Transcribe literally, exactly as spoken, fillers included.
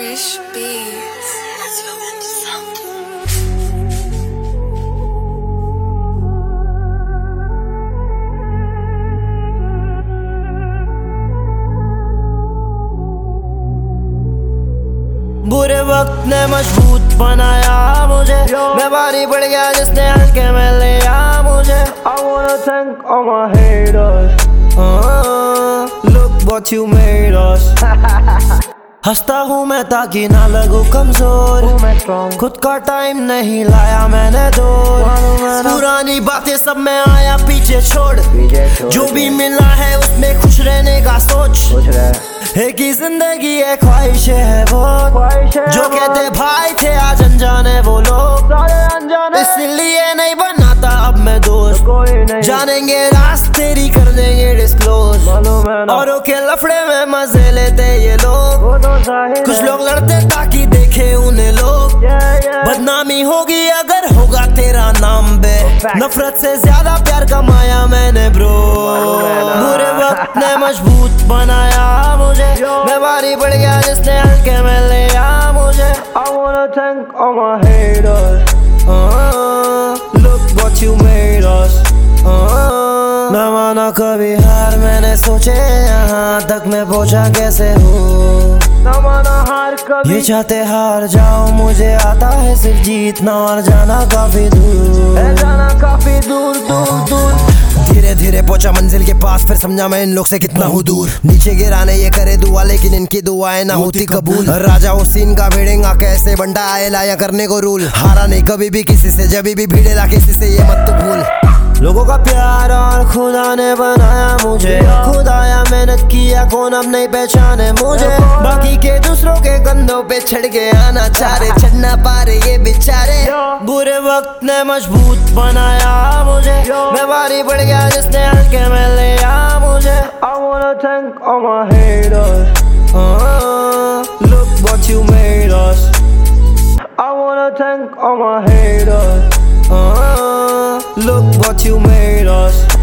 Fresh beats. Let's go into something. बुरे वक्त ने मजबूत बनाया मुझे, मैं भारी पड़ गया जिसने हल्के में लिया मुझे। I wanna thank all my haters, uh, look what you made us. हंसता हूँ मैं ताकि ना लगूं कमजोर, खुद का टाइम नहीं लाया मैंने दूर। पुरानी बातें सब मैं आया पीछे छोड़, जो भी मिला है उसमें खुश रहने का सोच। एक ही जिंदगी है ख्वाहिशें है वो, जो कहते भाई थे आज अनजाने वो लोग। इसलिए नहीं बनाता अब मैं दोस्त, जानेंगे रास्ते तेरी कर देंगे डिस्क्लोज। औरों के लफड़े में मजे लेते ये लोग, कुछ लोग लड़ते ताकि देखे उन्हें लोग। बदनामी होगी अगर होगा तेरा नाम बे, नफरत से ज्यादा प्यार कमाया मैंने ब्रो। बुरे वक्त ने मजबूत बनाया मुझे, मैं भारी पड़ गया जिसने हल्के में लिया मुझे। I wanna thank all my haters, uh, look what you made us, uh, न माना कभी हार मैंने सोचे यहाँ तक मैं पहुंचा कैसे हूँ। न माना हार कभी, ये चाहते हार जाओ मुझे आता है सिर्फ जीतना और जाना काफी दूर, जाना काफी दूर दूर दूर। धीरे धीरे पहुंचा मंजिल के पास, फिर समझा मैं इन लोग से कितना हूँ दूर। नीचे गिराने ये करे दुआ लेकिन इनकी दुआएं ना होती कबूल। राजा हुसैन का भिड़ेगा कैसे बंटा आए लाया करने को रूल। हारा नहीं कभी भी किसी से, जब भी भिड़ेला किसी से ये मत तो भूल। लोगों का प्यार और खुदा ने बनाया मुझे, खुद आया मेहनत किया कौन अब नहीं पहचाने मुझे। बाकी के दूसरों के कंधों पे चढ़ के आना चाह रहे, चढ़ना पा रहे ये बेचारे। बुरे वक्त ने मजबूत बनाया मुझे, मैं भारी पड़ गया जिसने हल्के में लिया मुझे। I wanna thank all my haters, uh, look what you made us. I wanna thank all my haters, uh, look what you made us.